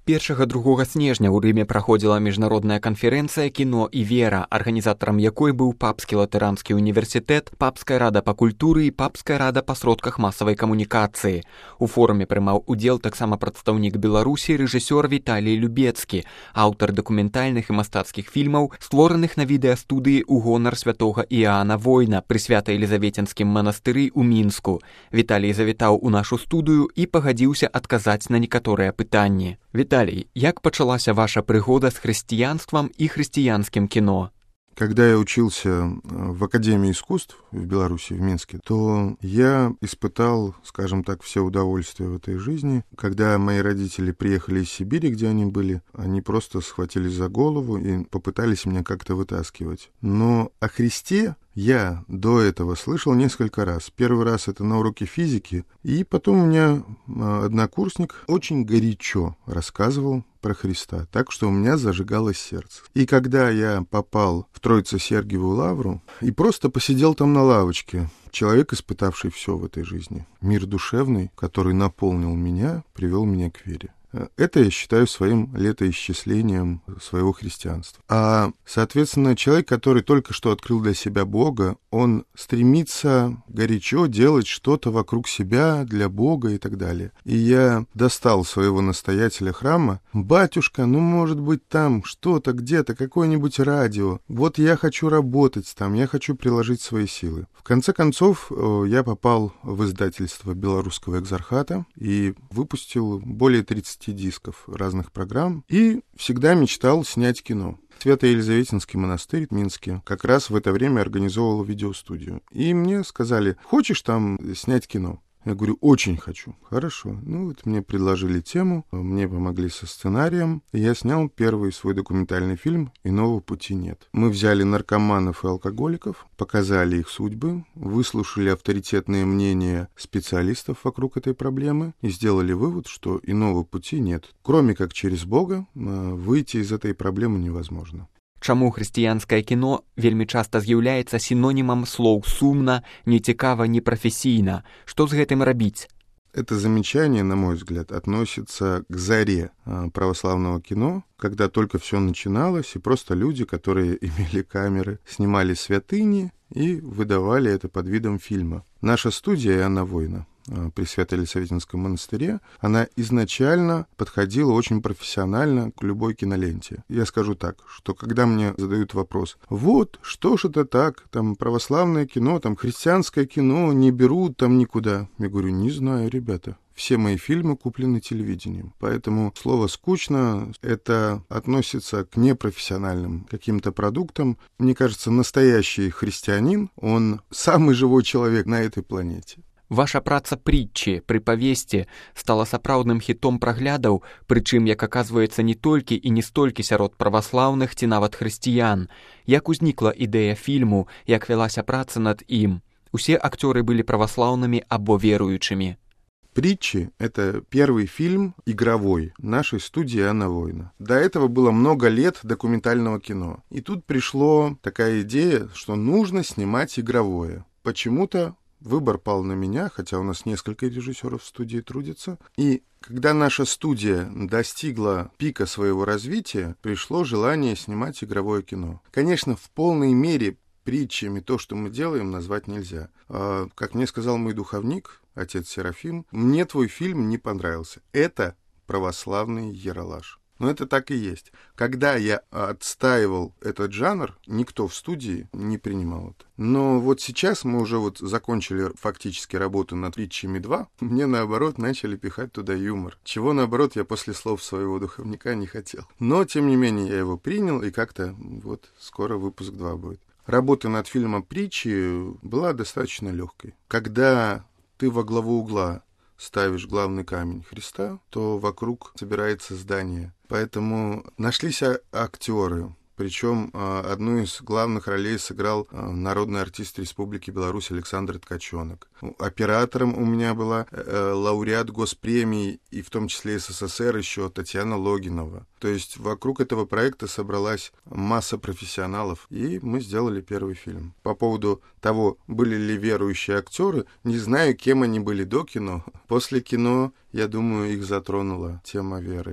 1-2 снежня ў Рыме праходзіла міжнародная канферэнцыя «Кіно і вера», арганізатарам якой быў Папскі латэранскі універсітэт, Папская рада па культуры і Папская рада па сродках масавай камунікацыі. У форуме прымаў удзел таксама прадстаўнік Беларусі, рэжысёр Віталій Любецкі, аўтар дакументальных і мастацкіх фільмаў, створаных на відэастудыі ў гонар святога Іаана Война пры Свята-Елізаветинскім манастыры ў Мінску. Віталій завітаў у нашу студыю і пагадзіўся адказаць на некаторыя пытанні. Виталий, як пачалася ваша прыгода с христианством и христианским кино? Когда я учился в Академии искусств в Беларуси, в Минске, то я испытал, скажем так, все удовольствия в этой жизни. Когда мои родители приехали из Сибири, где они были, они просто схватились за голову и попытались меня как-то вытаскивать. Но о Христе я до этого слышал несколько раз. Первый раз это на уроке физики, и потом у меня однокурсник очень горячо рассказывал про Христа, так что у меня зажигалось сердце. И когда я попал в Троице-Сергиеву лавру и просто посидел там на лавочке, человек, испытавший все в этой жизни, мир душевный, который наполнил меня, привел меня к вере. Это я считаю своим летоисчислением своего христианства. А, соответственно, человек, который только что открыл для себя Бога, он стремится горячо делать что-то вокруг себя, для Бога и так далее. И я достал своего настоятеля храма: «Батюшка, ну, может быть, там что-то, где-то, какое-нибудь радио. Вот я хочу работать там, я хочу приложить свои силы». В конце концов, я попал в издательство Белорусского экзархата и выпустил более 30 дисков разных программ и всегда мечтал снять кино. Свято-Елизаветинский монастырь в Минске как раз в это время организовывал видеостудию. И мне сказали: «Хочешь там снять кино?» Я говорю: «Очень хочу». Хорошо. Ну вот мне предложили тему, мне помогли со сценарием, и я снял первый свой документальный фильм «Иного пути нет». Мы взяли наркоманов и алкоголиков, показали их судьбы, выслушали авторитетные мнения специалистов вокруг этой проблемы и сделали вывод, что иного пути нет. Кроме как через Бога выйти из этой проблемы невозможно. Чаму хрысціянскае кіно вельмі часта з'яўляецца сінонімам слоў сумна, нецікава, непрафесійна? Што з гэтым рабіць? Это замечание, на мой взгляд, относится к заре православного кино, когда только все начиналось, и просто люди, которые имели камеры, снимали святыни и выдавали это под видом фильма. Наша студия «Иоанна Война» при Свято-Елизаветинском монастыре, она изначально подходила очень профессионально к любой киноленте. Я скажу так, что когда мне задают вопрос: вот, что ж это так, там православное кино, там христианское кино не берут там никуда. Я говорю: не знаю, ребята. Все мои фильмы куплены телевидением. Поэтому слово «скучно» — это относится к непрофессиональным каким-то продуктам. Мне кажется, настоящий христианин, он самый живой человек на этой планете. Ваша праца «Притчи», «Прыпавесці» стала сапраўдным хітом праглядаў, прычым, як аказваецца, не толькі і не столькі сярод праваслаўных ці нават хрысціян. Як узнікла ідэя фільму, як вялася праца над ім? Усе акцёры былі праваслаўнымі або веруючымі. «Притчи» — это первый фильм игровой нашей студии «Иоанна Война». До этого было много лет документального кино. И тут пришла такая идея, что нужно снимать игровое. Почему-то выбор пал на меня, хотя у нас несколько режиссеров в студии трудится. И когда наша студия достигла пика своего развития, пришло желание снимать игровое кино. Конечно, в полной мере притчами то, что мы делаем, назвать нельзя. Как мне сказал мой духовник, отец Серафим: «Мне твой фильм не понравился. Это православный ералаш». Но это так и есть. Когда я отстаивал этот жанр, никто в студии не принимал это. Но вот сейчас мы уже закончили фактически работу над «Притчами 2». Мне, наоборот, начали пихать туда юмор. Чего, наоборот, я после слов своего духовника не хотел. Но, тем не менее, я его принял, и как-то скоро выпуск 2 будет. Работа над фильмом «Притчи» была достаточно легкой. Когда ты во главу угла ставишь главный камень Христа, то вокруг собирается здание. Поэтому нашлись актеры. Причем одну из главных ролей сыграл народный артист Республики Беларусь Александр Ткаченок. Оператором у меня была лауреат госпремии, и в том числе СССР еще Татьяна Логинова. То есть вокруг этого проекта собралась масса профессионалов, и мы сделали первый фильм. По поводу того, были ли верующие актеры, не знаю, кем они были до кино. После кино, я думаю, их затронула тема веры.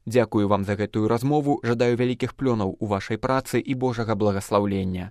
Дзякую вам за гэтую размову, жадаю вялікіх плёнаў у вашай працы і Божага благаслаўлення.